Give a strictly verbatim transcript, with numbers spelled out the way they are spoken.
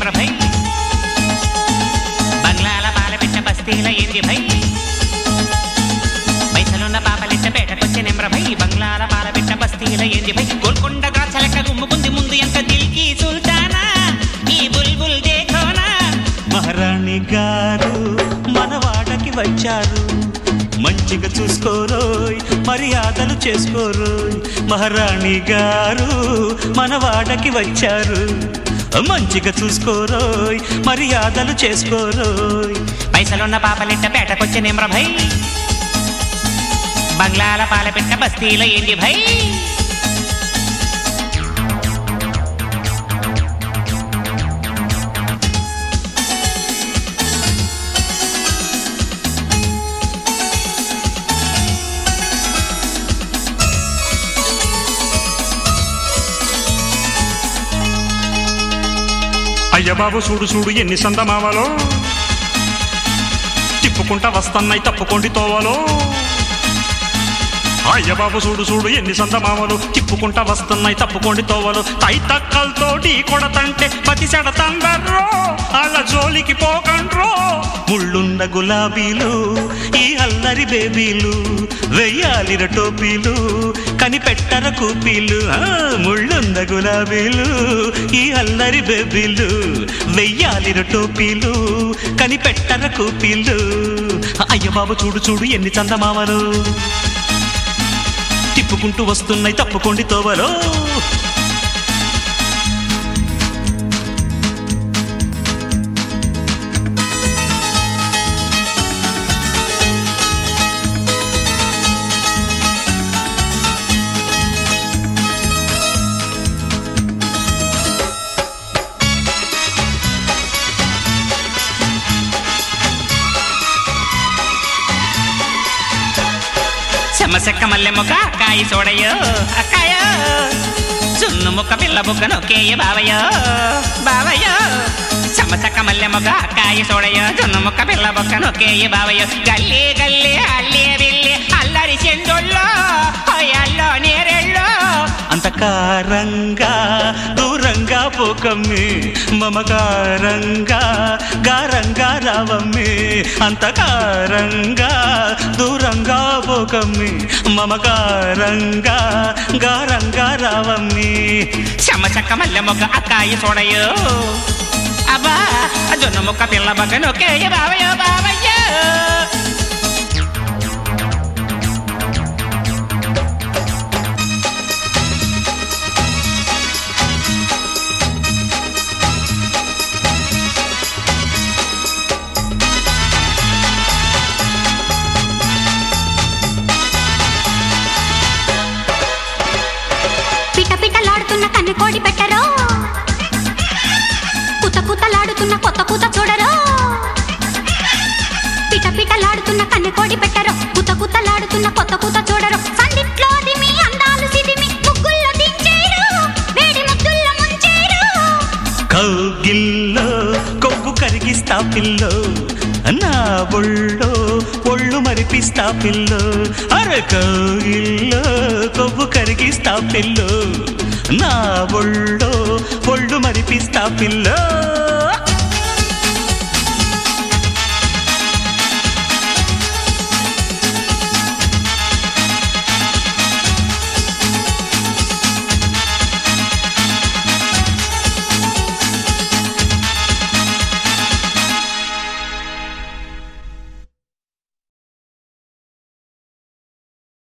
నెంబ్రభై బంగ్లాల పాలపిట్ట బస్తీల ఏంది భై పైసలున్న పాపలిట్ట పేటకొచ్చే నెంబ్రభై బంగ్లాల పాలపిట్ట బస్తీల ఏంది భై గోల్కొండ ద్రాక్షలెక్క గుమ్ముకుంది ముందు ఎంత దిల్కి సుల్తానా ఈ బుల్బుల్ దేఖోనా మహారాణి గారు మనవాడకి వచ్చారు మంచిగా చూసుకోరోయ్ మర్యాదలు చేసుకోరోయ్ మహారాణి గారు మనవాడకి వచ్చారు మంచిగా చూసుకోరోయ్ మర్యాదలు చేసుకోరోయ్ పైసలున్న పాపలిట్ట పేటకొచ్చే నెంబ్రభై బంగ్లాల పాలపిట్ట బస్తీల ఏంది భై అయ్య బాబు చూడు చూడు ఎన్ని సందమావలో తిప్పుకుంటా వస్తన్నాయి తప్పుకోండి తోవలో అయ్య బాబు చూడు చూడు ఎన్ని సందమావలు తిప్పుకుంటా వస్తున్నాయి తప్పుకోండి తోవలు తై తక్కలతో ఢీ కొడతంటే పతి సెడతందర్రో అల్ల జోలికి పోకండ్రో ముళ్ళున్న గులాబీలు ఈ అల్లరి బేబీలు వెయ్యాలిర టోపీలు కనిపెట్టర కూపీలు ముళ్ళున్న గులాబీలు ఈ అల్లరి బేబీలు వెయ్యాలిర టోపీలు కనిపెట్టర కూపీలు అయ్య బాబు చూడు చూడు ఎన్ని చందమామలు తిప్పుకుంటూ వస్తున్నాయి తప్పుకోండి తోవలో చెమ్మసెక్క మల్లె మొక్క అక్కాయి చూడయో అక్కాయో జున్ను ముక్క పిల్ల బుగ్గ నొక్కేయ బావయో బావయో చెమ్మసెక్క మల్లె మొక్క అక్కాయి చూడయో జున్ను ముక్క పిల్ల బుగ్గ నొక్కేయ బావయో గల్లీ గల్లీ అల్లే బిల్లి అల్లరి చెందొల్లో అల్లో నేరెళ్ళో అంతకారంగా దూరంగా పోకమ్మి మమకారంగా గారంగా రావమ్మి అంతకారంగా దూరంగా పోకమ్మి మమకారంగా గారంగా రావమ్మి చెమ్మచక్క మల్లె మొగ్గ అక్కాయి చూడయో అబ్బా జొన్న ముక్క పిల్ల బగ్గ నొక్కేయ బావయో బావయ్యో కోడి పెట్టరో కుత కుతలాడుతున్న కొత్త కూత చూడరో పిట పిటలాడుతున్న కన్నె కోడి పెట్టరో కుత కుతలాడుతున్న కొత్త కూత చూడరో సందిట్లో దిమి అందాలు సిదిమి ముగ్గుల్లో దించేరు వేడి ముద్దుల్లో ముంచేరు కౌగిల్లో కొవ్వు కరిగిస్తా పిల్లో నా ఒళ్ళో ఒళ్ళు మరిపిస్తా పిల్లో అరే కౌగిల్లో కొవ్వు కరిగిస్తా పిల్లో నా ఒళ్ళో ఒళ్ళు మరిపిస్తా పిల్లో